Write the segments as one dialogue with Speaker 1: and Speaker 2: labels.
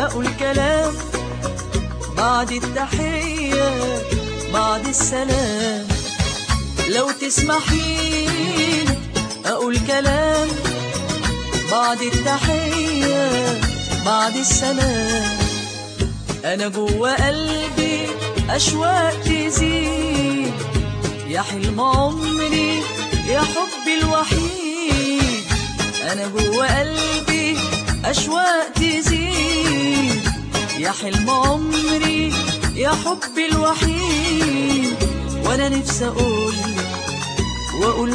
Speaker 1: أقول كلام بعد التحية بعد السلام. لو تسمحيلي أقول كلام بعد التحية بعد السلام. أنا جوا قلبي أشواق تزيد، يا حلم عمري يا حبي الوحيد. أنا جوا قلبي أشواق تزيد، يا حلم عمري يا حبي الوحيد. وأنا نفسي أقول وأقول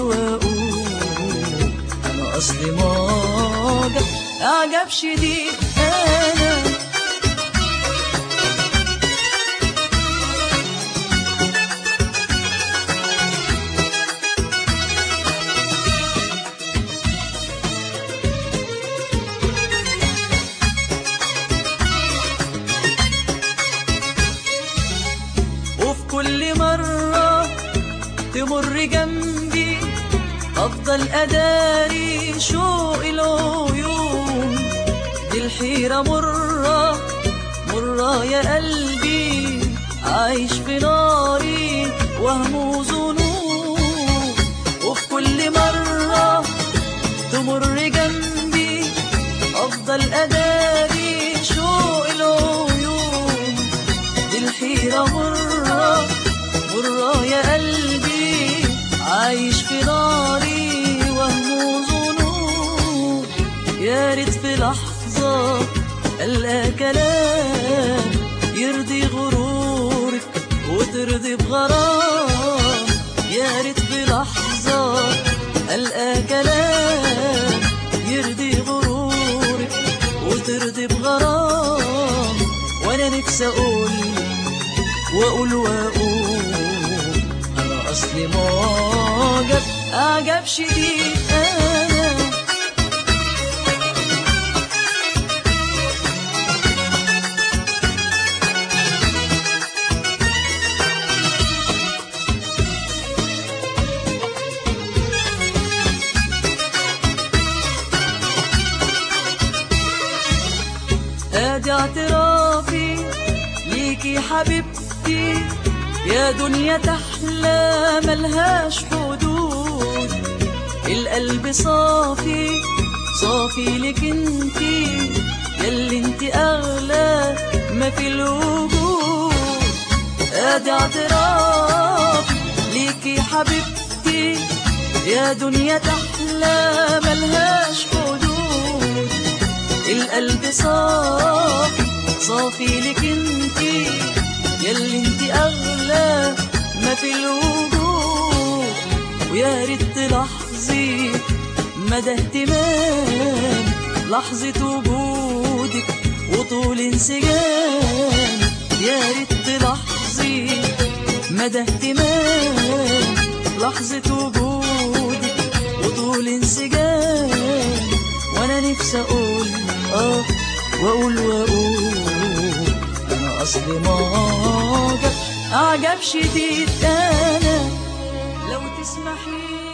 Speaker 1: أنا أصلي معجب إعجاب شديد. أنا وفي كل مرة تمر جنبي أفضل أداري شوق العيون. دي الحيرة مرة مرة يا قلبي، عايش في ناري وهم وظنون. وفي كل مرة تمر جنبي أفضل أداري شوق العيون. دي الحيرة مرة مرة يا قلبي، عايش في ناري وهم وظنون. يا ريت في لحظة ألقى كلام يرضي غرورك وترضي بغرام. يا ريت في لحظة ألقى كلام يرضي غرورك وترضي بغرام. وأنا نفسي أقول وأقول أنا أصلي معجب إعجاب شديد. أنا ادي اعترافي ليكي حبيبتي، يا دنيا تحلى ملهاش حدود. القلب صافي صافي لك انتي، ياللي انتي اغلى ما في الوجود. ادي اعترافي ليكي حبيبتي، يا دنيا تحلى ملهاش حدود. القلب صافي صافي لك انتي، ياللي انتي اغلى ما في الوجود. ويا ريت تلاحظي مدى اهتمام لحظة وجودك وطول انسجام. يا ريت تلاحظي مدى اهتمام لحظة وجودك وطول انسجام. وانا نفسي اقول واقول انا اصلي معجب إعجاب شديد. أنا لو تسمحي